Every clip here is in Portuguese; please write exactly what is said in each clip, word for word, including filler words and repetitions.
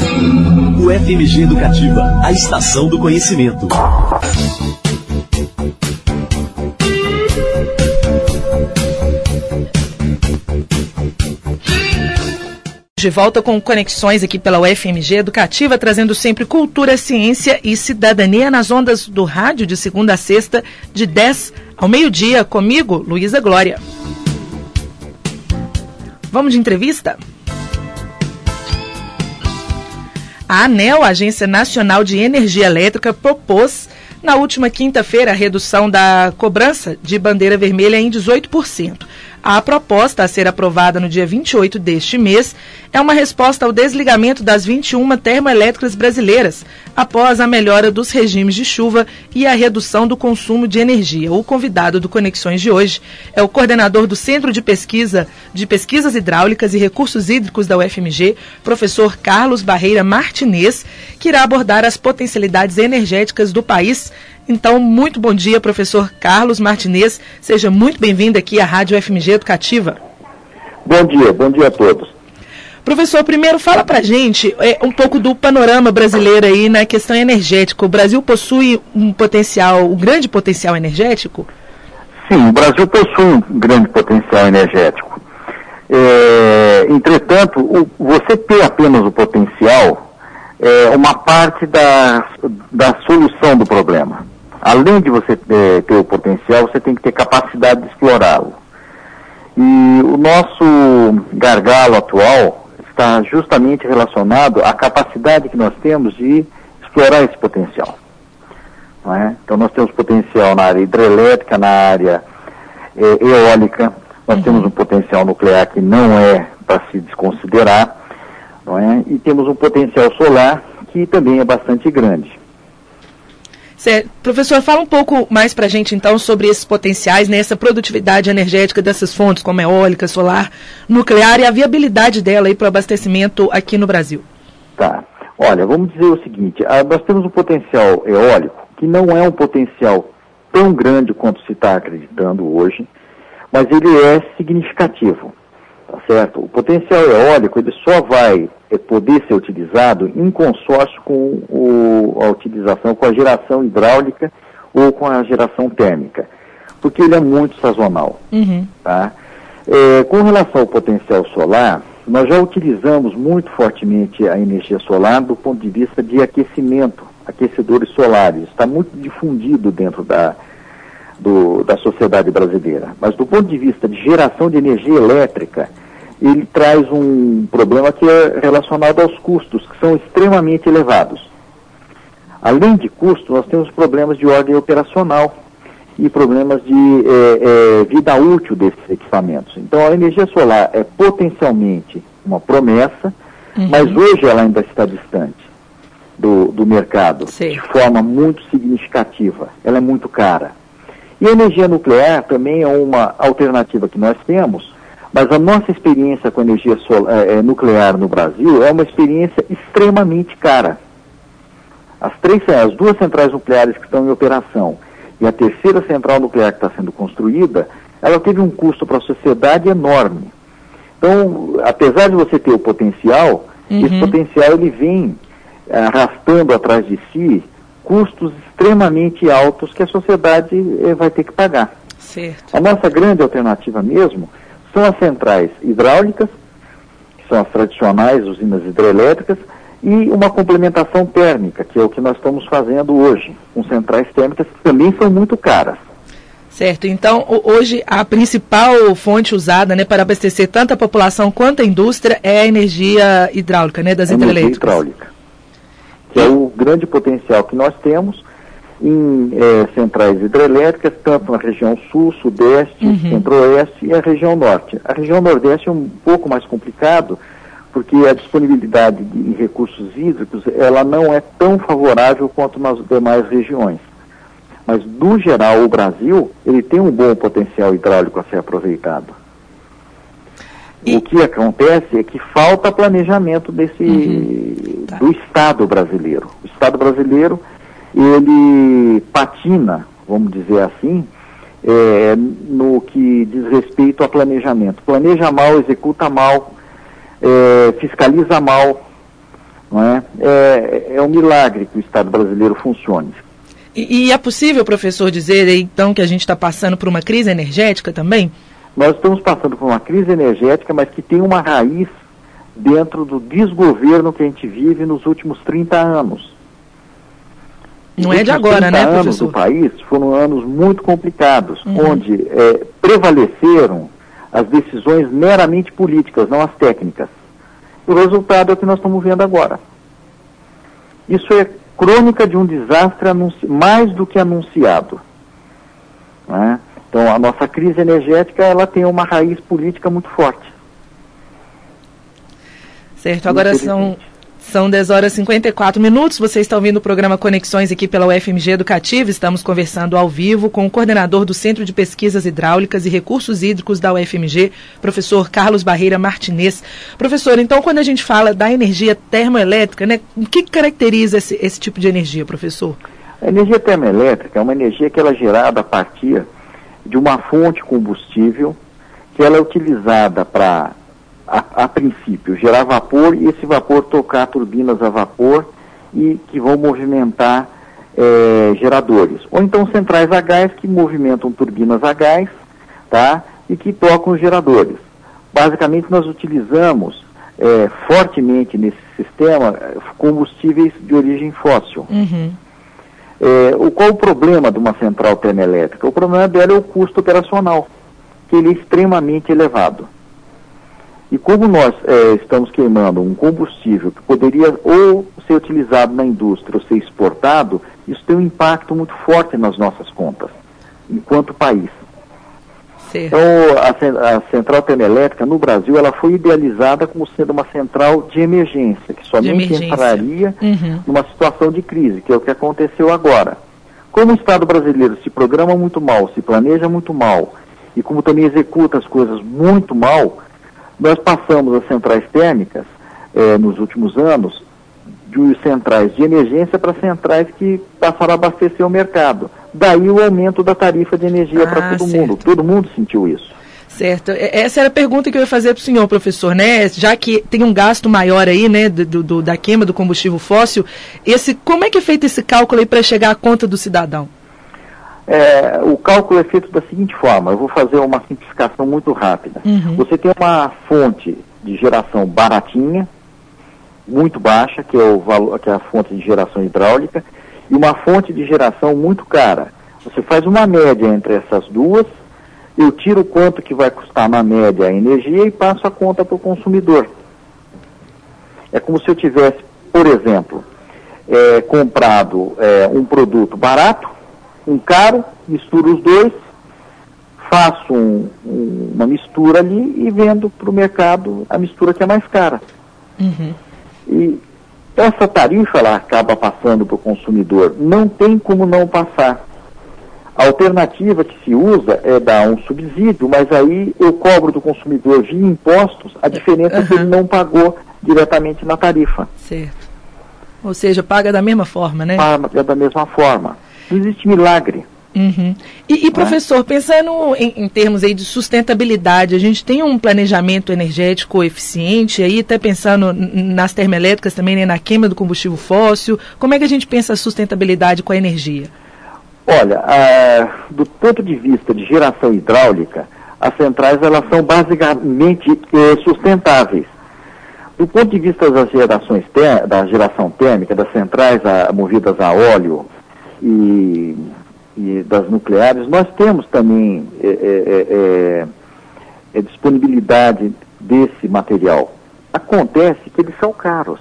U F M G Educativa, a estação do conhecimento. De volta com conexões aqui pela U F M G Educativa, trazendo sempre cultura, ciência e cidadania nas ondas do rádio de segunda a sexta, de dez ao meio-dia, comigo, Luísa Glória. Vamos de entrevista? A ANEEL, Agência Nacional de Energia Elétrica, propôs na última quinta-feira a redução da cobrança de bandeira vermelha em dezoito por cento. A proposta a ser aprovada no dia vinte e oito deste mês é uma resposta ao desligamento das vinte e uma termoelétricas brasileiras, após a melhora dos regimes de chuva e a redução do consumo de energia. O convidado do Conexões de hoje é o coordenador do Centro de Pesquisa de Pesquisas Hidráulicas e Recursos Hídricos da U F M G, professor Carlos Barreira Martinez, que irá abordar as potencialidades energéticas do país. Então, muito bom dia, professor Carlos Martinez. Seja muito bem-vindo aqui à Rádio U F M G Educativa. Bom dia, bom dia a todos. Professor, primeiro fala pra gente é, um pouco do panorama brasileiro aí na questão energética. O Brasil possui um potencial, um grande potencial energético? Sim, o Brasil possui um grande potencial energético. É, entretanto, o, você ter apenas o potencial é uma parte da, da solução do problema. Além de você ter, ter o potencial, você tem que ter capacidade de explorá-lo. E o nosso gargalo atual está justamente relacionado à capacidade que nós temos de explorar esse potencial. Não é? Então nós temos potencial na área hidrelétrica, na área é, eólica, nós uhum. temos um potencial nuclear que não é para se desconsiderar, não é? E temos um potencial solar que também é bastante grande. Certo. Professor, fala um pouco mais para a gente, então, sobre esses potenciais, né, essa produtividade energética dessas fontes, como eólica, solar, nuclear, e a viabilidade dela para o abastecimento aqui no Brasil. Tá. Olha, vamos dizer o seguinte, a, nós temos um potencial eólico, que não é um potencial tão grande quanto se está acreditando hoje, mas ele é significativo, tá certo? O potencial eólico, ele só vai é, poder ser utilizado em consórcio com o, a utilização, com a geração hidráulica ou com a geração térmica, porque ele é muito sazonal. Uhum. Tá? É, com relação ao potencial solar, nós já utilizamos muito fortemente a energia solar do ponto de vista de aquecimento, aquecedores solares. Está muito difundido dentro da, do, da sociedade brasileira. Mas do ponto de vista de geração de energia elétrica, ele traz um problema que é relacionado aos custos, que são extremamente elevados. Além de custo, nós temos problemas de ordem operacional e problemas de é, é, vida útil desses equipamentos. Então, a energia solar é potencialmente uma promessa, uhum. mas hoje ela ainda está distante do, do mercado, Sim. de forma muito significativa. Ela é muito cara. E a energia nuclear também é uma alternativa que nós temos, mas a nossa experiência com energia solar, é, nuclear no Brasil é uma experiência extremamente cara. As, três, as duas centrais nucleares que estão em operação e a terceira central nuclear que está sendo construída, ela teve um custo para a sociedade enorme. Então, apesar de você ter o potencial, uhum. esse potencial ele vem arrastando atrás de si custos extremamente altos que a sociedade eh, vai ter que pagar. Certo. A nossa grande alternativa mesmo são as centrais hidráulicas, que são as tradicionais usinas hidrelétricas, e uma complementação térmica, que é o que nós estamos fazendo hoje, com centrais térmicas que também são muito caras. Certo, então hoje a principal fonte usada, né, para abastecer tanto a população quanto a indústria é a energia hidráulica, né, das hidrelétricas. Energia hidráulica, que é o grande potencial que nós temos em é, centrais hidrelétricas, tanto na região sul, sudeste, uhum. centro-oeste e a região norte. A região nordeste é um pouco mais complicado, porque a disponibilidade de recursos hídricos, ela não é tão favorável quanto nas demais regiões. Mas, no geral, o Brasil, ele tem um bom potencial hidráulico a ser aproveitado. E... O que acontece é que falta planejamento desse, uhum. tá. do Estado brasileiro. O Estado brasileiro, ele patina, vamos dizer assim, é, no que diz respeito a planejamento. Planeja mal, executa mal, é, fiscaliza mal, Não é? É, é um milagre que o Estado brasileiro funcione. E, e é possível, professor, dizer então que a gente está passando por uma crise energética também? Nós estamos passando por uma crise energética, mas que tem uma raiz dentro do desgoverno que a gente vive nos últimos trinta anos. Não é de agora, né, professor? Os anos do país foram anos muito complicados, uhum. onde é, prevaleceram as decisões meramente políticas, não as técnicas. O resultado é o que nós estamos vendo agora. Isso é crônica de um desastre anunci... mais do que anunciado. Né? Então, a nossa crise energética, ela tem uma raiz política muito forte. Certo, agora são, são dez horas e cinquenta e quatro minutos, você está ouvindo o programa Conexões aqui pela U F M G Educativa, estamos conversando ao vivo com o coordenador do Centro de Pesquisas Hidráulicas e Recursos Hídricos da U F M G, professor Carlos Barreira Martinez. Professor, então quando a gente fala da energia termoelétrica, né, o que caracteriza esse, esse tipo de energia, professor? A energia termoelétrica é uma energia que ela é gerada a partir de uma fonte combustível que ela é utilizada para A, a princípio, gerar vapor e esse vapor tocar turbinas a vapor e que vão movimentar é, geradores. Ou então centrais a gás que movimentam turbinas a gás, tá? E que tocam os geradores. Basicamente, nós utilizamos é, fortemente nesse sistema combustíveis de origem fóssil. Uhum. É, o, qual o problema de uma central termoelétrica? O problema dela é o custo operacional, que ele é extremamente elevado. E como nós é, estamos queimando um combustível que poderia ou ser utilizado na indústria ou ser exportado, isso tem um impacto muito forte nas nossas contas, enquanto país. Certo. Então, a, a central termoelétrica no Brasil, ela foi idealizada como sendo uma central de emergência, que somente emergência. entraria uhum. numa situação de crise, que é o que aconteceu agora. Como o Estado brasileiro se programa muito mal, se planeja muito mal, e como também executa as coisas muito mal, nós passamos as centrais térmicas, eh, nos últimos anos, de centrais de emergência para centrais que passaram a abastecer o mercado. Daí o aumento da tarifa de energia ah, para todo certo. mundo. Todo mundo sentiu isso. Certo. Essa era a pergunta que eu ia fazer para o senhor, professor, né? Já que tem um gasto maior aí, né, do, do, da queima do combustível fóssil, esse, como é que é feito esse cálculo aí para chegar à conta do cidadão? É, o cálculo é feito da seguinte forma, eu vou fazer uma simplificação muito rápida. Uhum. Você tem uma fonte de geração baratinha, muito baixa, que é, o valor, que é a fonte de geração hidráulica, e uma fonte de geração muito cara. Você faz uma média entre essas duas, eu tiro quanto que vai custar na média a energia e passo a conta para o consumidor. É como se eu tivesse, por exemplo, é, comprado é, um produto barato, um caro, misturo os dois, faço um, um, uma mistura ali e vendo para o mercado a mistura que é mais cara. Uhum. E essa tarifa ela acaba passando para o consumidor. Não tem como não passar. A alternativa que se usa é dar um subsídio, mas aí eu cobro do consumidor via impostos a diferença uhum. que ele não pagou diretamente na tarifa. Certo. Ou seja, paga da mesma forma, né? Paga da mesma forma. Não existe milagre. Uhum. E, e professor, pensando em, em termos aí de sustentabilidade, a gente tem um planejamento energético eficiente aí, até pensando nas termoelétricas também, né, na queima do combustível fóssil, como é que a gente pensa a sustentabilidade com a energia? Olha, a, do ponto de vista de geração hidráulica, as centrais elas são basicamente eh, sustentáveis. Do ponto de vista das gerações ter, da geração térmica, das centrais a, movidas a óleo e, e das nucleares, nós temos também é, é, é, é, disponibilidade desse material. Acontece que eles são caros.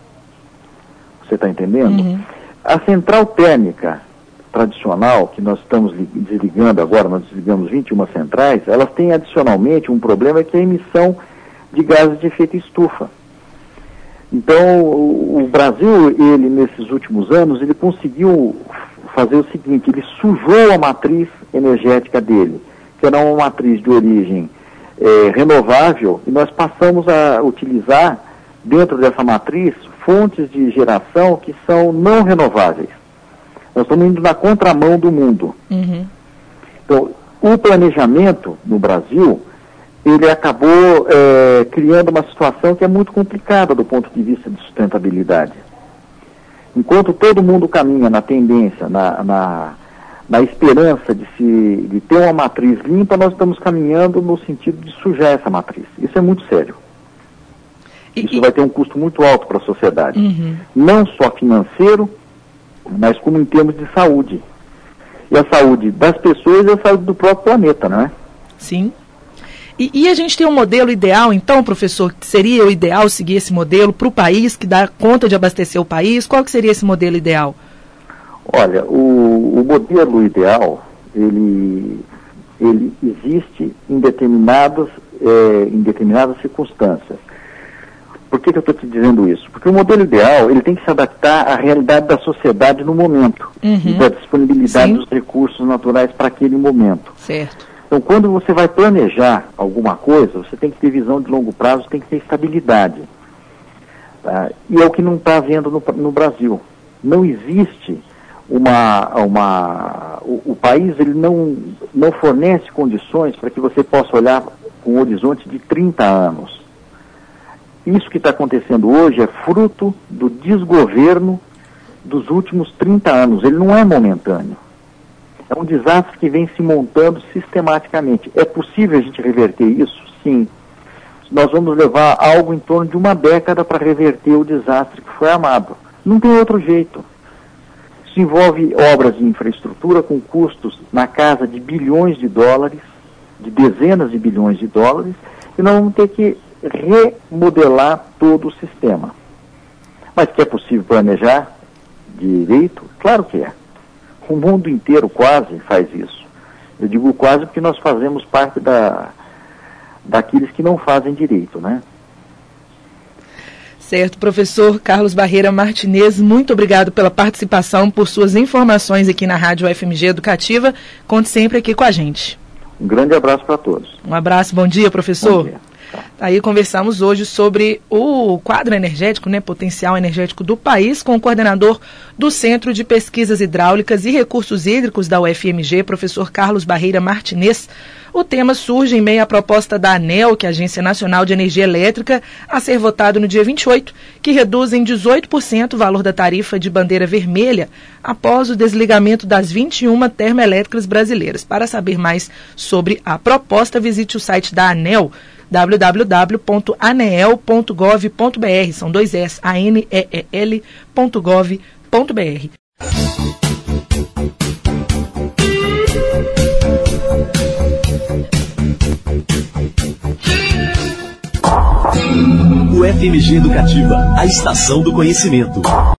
Você está entendendo? Uhum. A central térmica tradicional, que nós estamos desligando agora, nós desligamos vinte e uma centrais, elas têm adicionalmente um problema que é a emissão de gases de efeito estufa. Então, o Brasil, ele, nesses últimos anos, ele conseguiu fazer o seguinte, ele sujou a matriz energética dele, que era uma matriz de origem é, renovável, e nós passamos a utilizar, dentro dessa matriz, fontes de geração que são não renováveis. Nós estamos indo na contramão do mundo. Uhum. Então, o planejamento no Brasil ele acabou é, criando uma situação que é muito complicada do ponto de vista de sustentabilidade. Enquanto todo mundo caminha na tendência, na, na, na esperança de, se, de ter uma matriz limpa, nós estamos caminhando no sentido de sujar essa matriz. Isso é muito sério. E, Isso e... vai ter um custo muito alto para a sociedade. Uhum. Não só financeiro, mas como em termos de saúde. E a saúde das pessoas e a saúde do próprio planeta, não é? Sim. E, e a gente tem um modelo ideal, então, professor, que seria o ideal seguir esse modelo para o país, que dá conta de abastecer o país? Qual que seria esse modelo ideal? Olha, o, o modelo ideal, ele, ele existe em determinadas, é, em determinadas circunstâncias. Por que, que eu estou te dizendo isso? Porque o modelo ideal, ele tem que se adaptar à realidade da sociedade no momento, uhum. e da disponibilidade Sim. dos recursos naturais para aquele momento. Certo. Então, quando você vai planejar alguma coisa, você tem que ter visão de longo prazo, tem que ter estabilidade. Tá? E é o que não está havendo no, no Brasil. Não existe uma... uma o, o país ele não, não fornece condições para que você possa olhar com um horizonte de trinta anos. Isso que está acontecendo hoje é fruto do desgoverno dos últimos trinta anos. Ele não é momentâneo. É um desastre que vem se montando sistematicamente. É possível a gente reverter isso? Sim. Nós vamos levar algo em torno de uma década para reverter o desastre que foi armado. Não tem outro jeito. Isso envolve obras de infraestrutura com custos na casa de bilhões de dólares, de dezenas de bilhões de dólares, e nós vamos ter que remodelar todo o sistema. Mas que é possível planejar direito? Claro que é. O mundo inteiro quase faz isso. Eu digo quase porque nós fazemos parte da, daqueles que não fazem direito, né? Certo, professor Carlos Barreira Martinez, muito obrigado pela participação, por suas informações aqui na Rádio U F M G Educativa. Conte sempre aqui com a gente. Um grande abraço para todos. Um abraço, bom dia, professor. Bom dia. Aí conversamos hoje sobre o quadro energético, né, potencial energético do país, com o coordenador do Centro de Pesquisas Hidráulicas e Recursos Hídricos da U F M G, professor Carlos Barreira Martinez. O tema surge em meio à proposta da ANEEL, que é a Agência Nacional de Energia Elétrica, a ser votado no dia vinte e oito, que reduz em dezoito por cento o valor da tarifa de bandeira vermelha após o desligamento das vinte e uma termoelétricas brasileiras. Para saber mais sobre a proposta, visite o site da ANEEL, w w w ponto aneel ponto gov ponto b r, são dois S, A N E E L ponto gov ponto b r. U F M G Educativa, a estação do conhecimento.